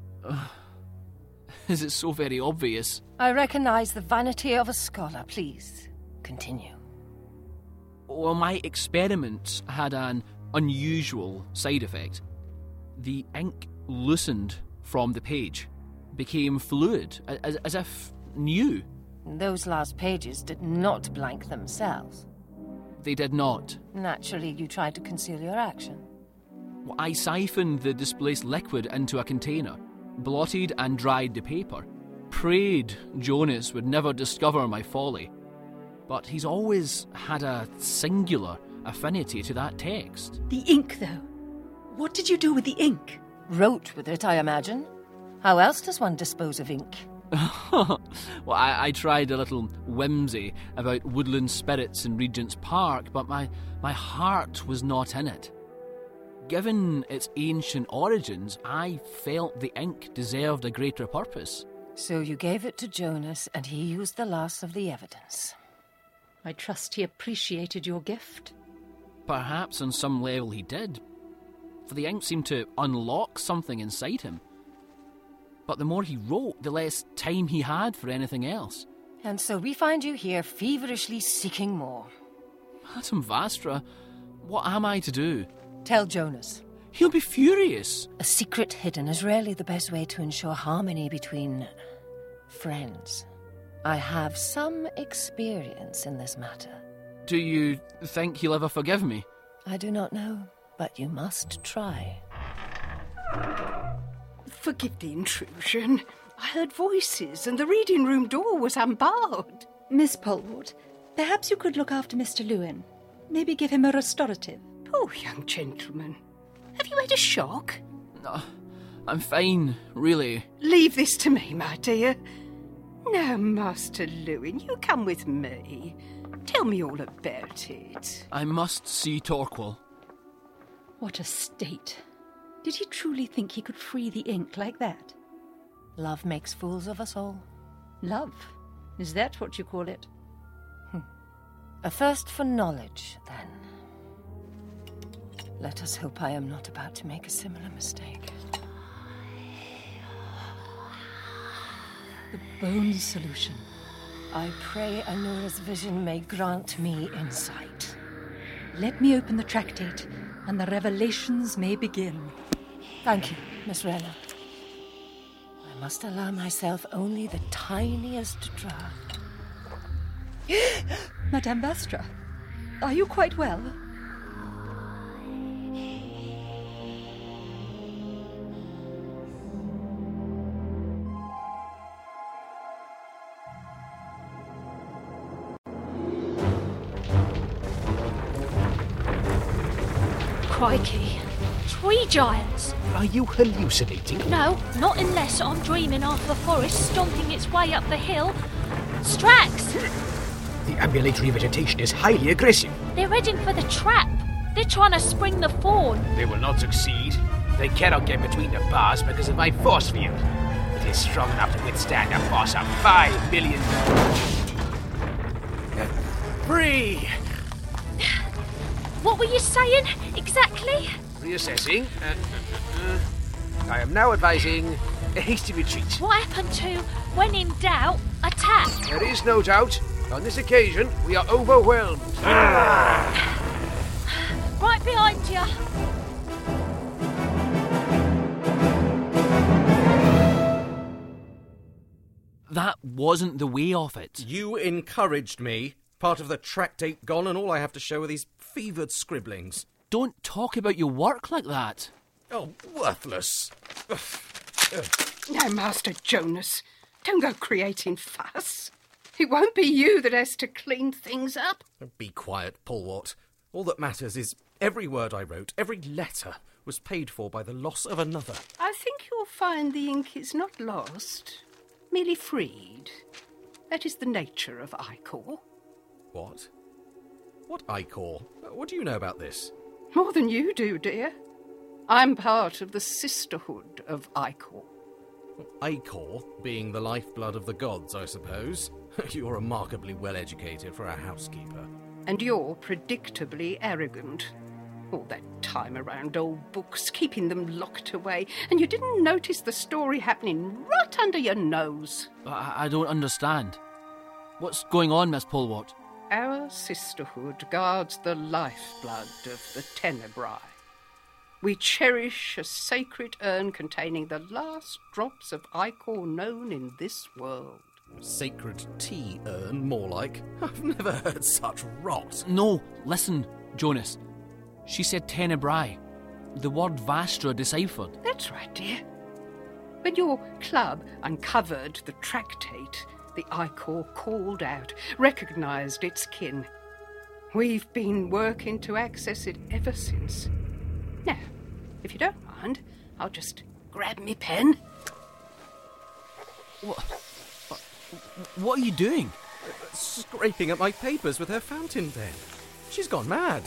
Is it so very obvious? I recognize the vanity of a scholar. Please, continue. Well, my experiment had an unusual side effect. The ink loosened from the page, became fluid, as if new. Those last pages did not blank themselves. They did not. Naturally, you tried to conceal your action. I siphoned the displaced liquid into a container, blotted and dried the paper, prayed Jonas would never discover my folly. But he's always had a singular affinity to that text. The ink, though. What did you do with the ink? Wrote with it, I imagine. How else does one dispose of ink? Well, I tried a little whimsy about woodland spirits in Regent's Park, but my heart was not in it. Given its ancient origins, I felt the ink deserved a greater purpose. So you gave it to Jonas, and he used the last of the evidence. I trust he appreciated your gift. Perhaps on some level he did, for the ink seemed to unlock something inside him. But the more he wrote, the less time he had for anything else. And so we find you here feverishly seeking more. Madame Vastra, what am I to do? Tell Jonas. He'll be furious. A secret hidden is rarely the best way to ensure harmony between friends. I have some experience in this matter. Do you think he'll ever forgive me? I do not know, but you must try. Forgive the intrusion. I heard voices and the reading room door was unbarred. Miss Polwart, perhaps you could look after Mr. Lewin. Maybe give him a restorative. Oh, young gentleman, have you had a shock? No, I'm fine, really. Leave this to me, my dear. Now, Master Lewin, you come with me. Tell me all about it. I must see Torquil. What a state. Did he truly think he could free the ink like that? Love makes fools of us all. Love? Is that what you call it? A thirst for knowledge, then. Let us hope I am not about to make a similar mistake. The bone solution. I pray Anura's vision may grant me insight. Let me open the tractate, and the revelations may begin. Thank you, Miss Rella. I must allow myself only the tiniest draught. Madame Vastra, are you quite well? Crikey. Tree giants. Are you hallucinating? No, not unless I'm dreaming of the forest stomping its way up the hill. Strax! The ambulatory vegetation is highly aggressive. They're heading for the trap. They're trying to spring the fawn. They will not succeed. They cannot get between the bars because of my force field. It is strong enough to withstand a force of 5 million. Free! What were you saying, exactly? Reassessing. I am now advising a hasty retreat. What happened to, when in doubt, attack? There is no doubt. On this occasion, we are overwhelmed. Right behind you. That wasn't the way of it. You encouraged me. Part of the tractate gone, and all I have to show are these fevered scribblings. Don't talk about your work like that. Oh, worthless. Now, Master Jonas, don't go creating fuss. It won't be you that has to clean things up. Be quiet, Polwart. All that matters is every word I wrote, every letter, was paid for by the loss of another. I think you'll find the ink is not lost, merely freed. That is the nature of Icor. What? What Icor? What do you know about this? More than you do, dear. I'm part of the sisterhood of Icor. Icor being the lifeblood of the gods, I suppose. You're remarkably well educated for a housekeeper. And you're predictably arrogant. All that time around old books, keeping them locked away, and you didn't notice the story happening right under your nose. I don't understand. What's going on, Miss Polwart? Our sisterhood guards the lifeblood of the Tenebrae. We cherish a sacred urn containing the last drops of Icor known in this world. Sacred tea urn, more like. I've never heard such rot. No, listen, Jonas. She said Tenebrae. The word Vastra deciphered. That's right, dear. When your club uncovered the tractate, the Icor called out, recognised its kin. We've been working to access it ever since. Now, if you don't mind, I'll just grab me pen. What are you doing? Scraping at my papers with her fountain pen. She's gone mad.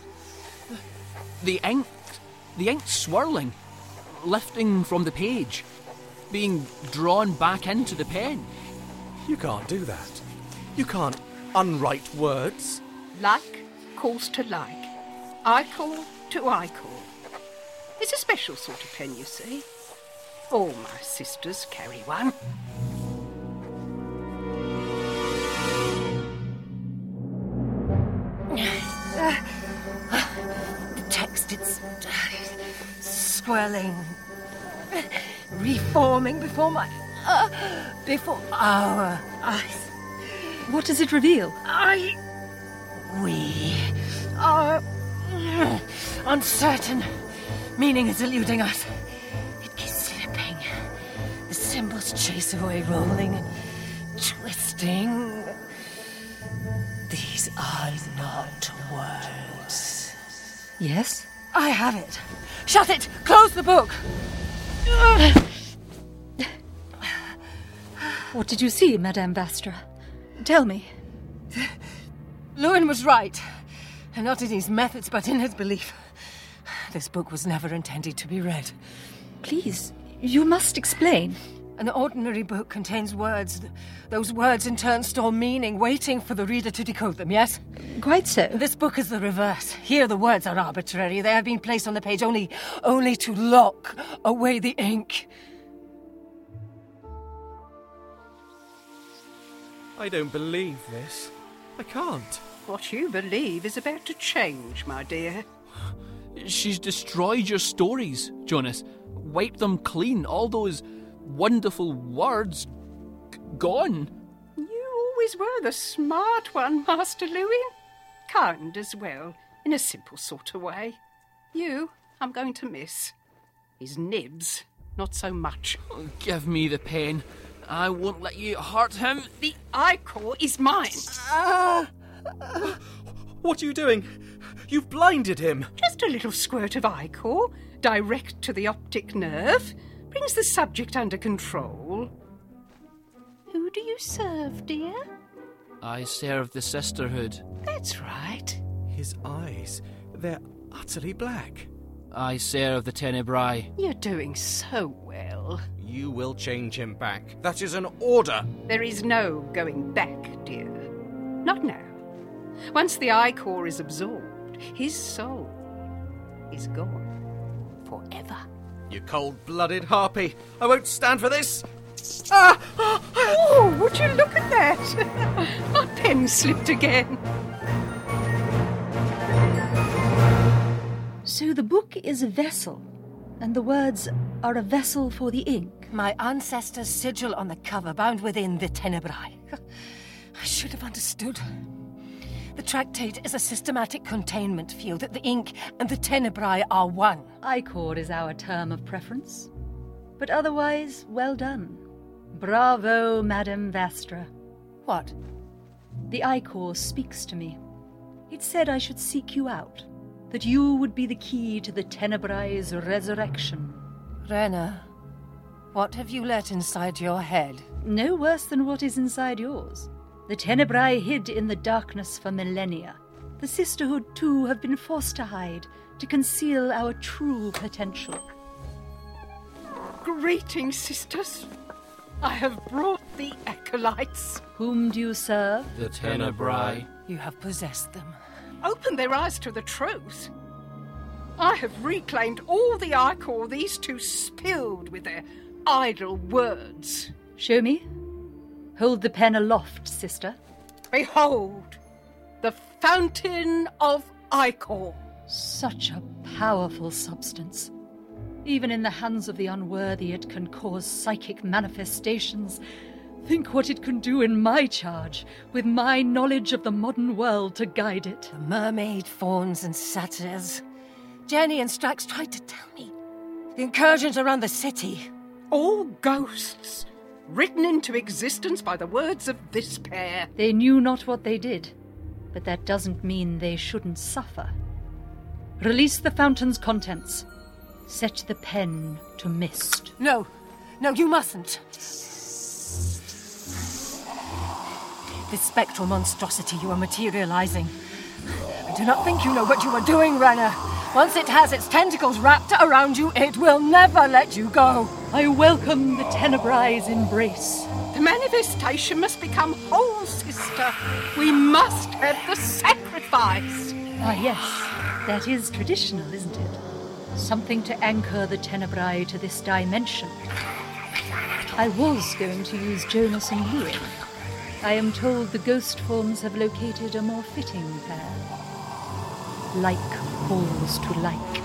The ink's swirling, lifting from the page, being drawn back into the pen. You can't do that. You can't unwrite words. Like calls to like. Icor to Icor. It's a special sort of pen, you see. All my sisters carry one. The text, it's swirling, reforming before our eyes. What does it reveal? We are uncertain. Meaning is eluding us. It keeps slipping. The symbols chase away, rolling, twisting. These are not words. Yes? I have it. Shut it! Close the book! What did you see, Madame Vastra? Tell me. Lewin was right. And not in his methods, but in his belief. This book was never intended to be read. Please, you must explain. An ordinary book contains words. Those words in turn store meaning, waiting for the reader to decode them, yes? Quite so. This book is the reverse. Here the words are arbitrary. They have been placed on the page only to lock away the ink. I don't believe this. I can't. What you believe is about to change, my dear. She's destroyed your stories, Jonas. Wiped them clean. All those wonderful words gone. You always were the smart one, Master Lewin. Kind as well, in a simple sort of way. You, I'm going to miss. His nibs, not so much. Oh, give me the pen. I won't let you hurt him. The ichor is mine. What are you doing? You've blinded him. Just a little squirt of ichor, direct to the optic nerve, brings the subject under control. Who do you serve, dear? I serve the Sisterhood. That's right. His eyes, they're utterly black. I serve the Tenebrae. You're doing so well. You will change him back. That is an order. There is no going back, dear. Not now. Once the ichor is absorbed, his soul is gone. Forever. You cold-blooded harpy. I won't stand for this. Oh, would you look at that? My pen slipped again. So the book is a vessel, and the words are a vessel for the ink. My ancestor's sigil on the cover, bound within the Tenebrae. I should have understood. The tractate is a systematic containment field. The ink and the Tenebrae are one. Ichor is our term of preference. But otherwise, well done. Bravo, Madame Vastra. What? The ichor speaks to me. It said I should seek you out, that you would be the key to the Tenebrae's resurrection. Rena, what have you let inside your head? No worse than what is inside yours. The Tenebrae hid in the darkness for millennia. The Sisterhood, too, have been forced to hide, to conceal our true potential. Greetings, sisters. I have brought the acolytes. Whom do you serve? The Tenebrae. You have possessed them. Open their eyes to the truth. I have reclaimed all the ichor these two spilled with their idle words. Show me. Hold the pen aloft, sister. Behold, the fountain of ichor. Such a powerful substance. Even in the hands of the unworthy, it can cause psychic manifestations. Think what it can do in my charge, with my knowledge of the modern world to guide it. The mermaid, fauns, and satyrs. Jenny and Strax tried to tell me. The incursions around the city. All ghosts, written into existence by the words of this pair. They knew not what they did, but that doesn't mean they shouldn't suffer. Release the fountain's contents. Set the pen to mist. No, you mustn't. This spectral monstrosity you are materializing. I do not think you know what you are doing, Rena. Once it has its tentacles wrapped around you, it will never let you go. I welcome the Tenebrae's embrace. The manifestation must become whole, sister. We must have the sacrifice. Ah, yes. That is traditional, isn't it? Something to anchor the Tenebrae to this dimension. I was going to use Jonas and Lewin. I am told the ghost forms have located a more fitting pair. Like calls to like.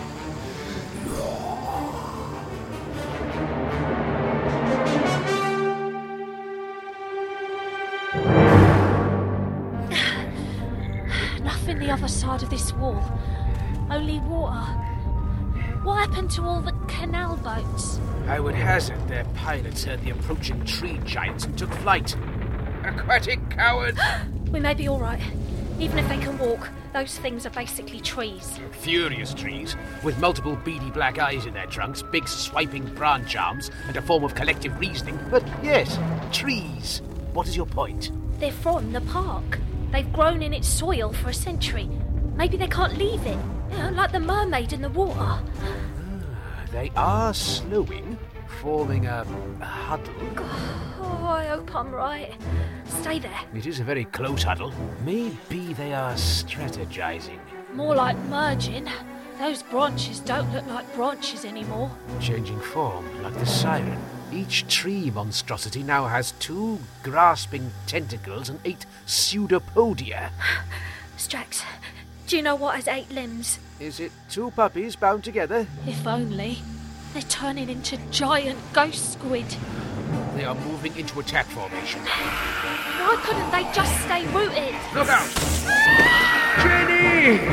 Nothing the other side of this wall. Only water. What happened to all the canal boats? I would hazard their pilots heard the approaching tree giants and took flight. Aquatic cowards! We may be all right. Even if they can walk, those things are basically trees. Furious trees, with multiple beady black eyes in their trunks, big swiping branch arms, and a form of collective reasoning. But yes, trees. What is your point? They're from the park. They've grown in its soil for a century. Maybe they can't leave it. You know, like the mermaid in the water. They are slowing, forming a huddle. Oh, I hope I'm right. Stay there. It is a very close huddle. Maybe they are strategizing. More like merging. Those branches don't look like branches anymore. Changing form, like the siren. Each tree monstrosity now has 2 grasping tentacles and 8 pseudopodia. Strax, do you know what has 8 limbs? Is it 2 puppies bound together? If only. They're turning into giant ghost squid. They are moving into attack formation. Why couldn't they just stay rooted? Look out! Jenny!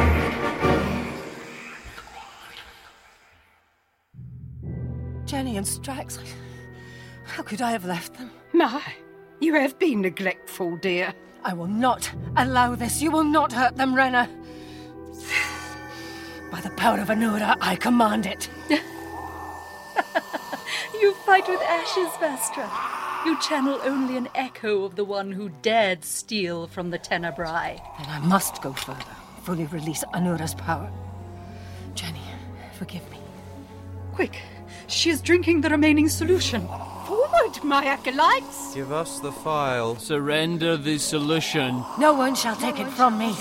Jenny and Strax, how could I have left them? My, you have been neglectful, dear. I will not allow this. You will not hurt them, Renna. By the power of Anura, I command it. You fight with ashes, Vastra. You channel only an echo of the one who dared steal from the Tenebrae. Then I must go further, fully release Anura's power. Jenny, forgive me. Quick, she is drinking the remaining solution. Forward, my acolytes! Give us the file. Surrender the solution. No one shall take it from me.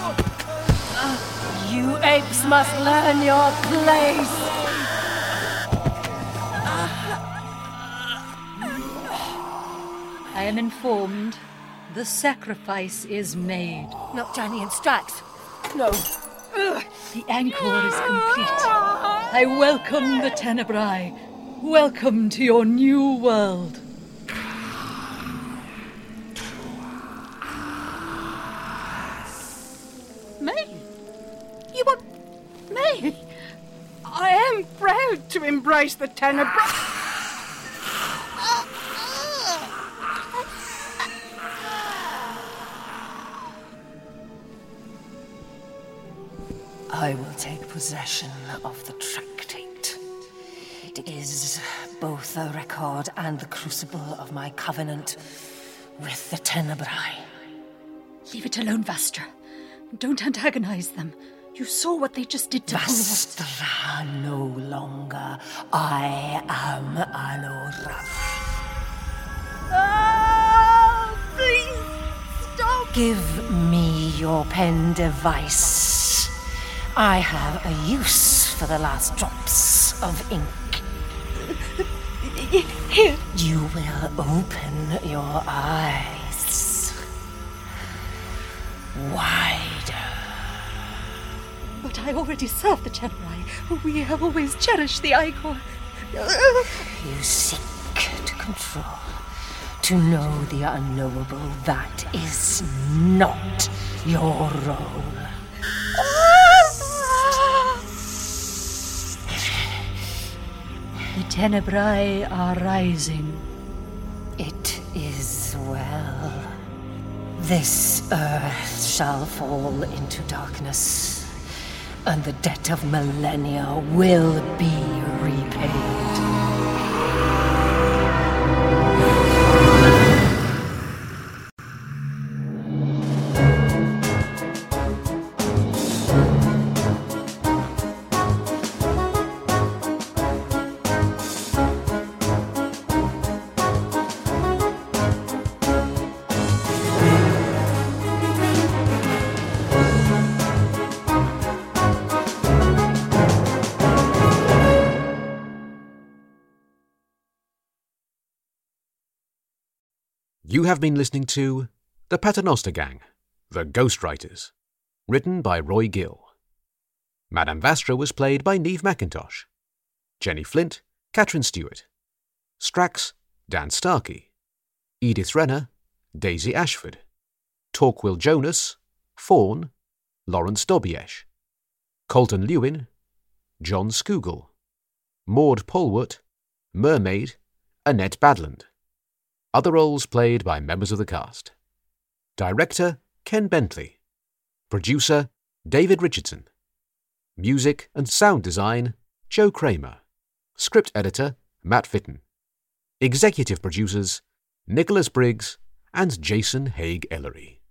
You apes must learn your place. I am informed the sacrifice is made. Not Jenny and Strax. No. The anchor is complete. I welcome the Tenebrae. Welcome to your new world. May? You are... May? I am proud to embrace the Tenebrae. I will take possession of the tractate. It is both a record and the crucible of my covenant with the Tenebrae. Leave it alone, Vastra. Don't antagonize them. You saw what they just did to Vastra no longer. I am Anura. Oh, please, stop! Give me your pen device. I have a use for the last drops of ink. Here. You will open your eyes wider. But I already serve the Tenebrae. We have always cherished the Icor. You seek to control, to know the unknowable. That is not your role. The Tenebrae are rising. It is well. This earth shall fall into darkness, and the debt of millennia will be repaid. You have been listening to The Paternoster Gang, The Ghostwriters, written by Roy Gill. Madame Vastra was played by Niamh Mackintosh. Jenny Flint, Catherine Stewart. Strax, Dan Starkey. Edith Renner, Daisy Ashford. Torquil Jonas, Fawn, Lawrence Dobiesh. Colton Lewin, John Scoogle. Maud Polwart, Mermaid, Annette Badland. Other roles played by members of the cast. Director, Ken Bentley. Producer, David Richardson. Music and sound design, Joe Kramer. Script editor, Matt Fitton. Executive producers, Nicholas Briggs and Jason Haig-Ellery.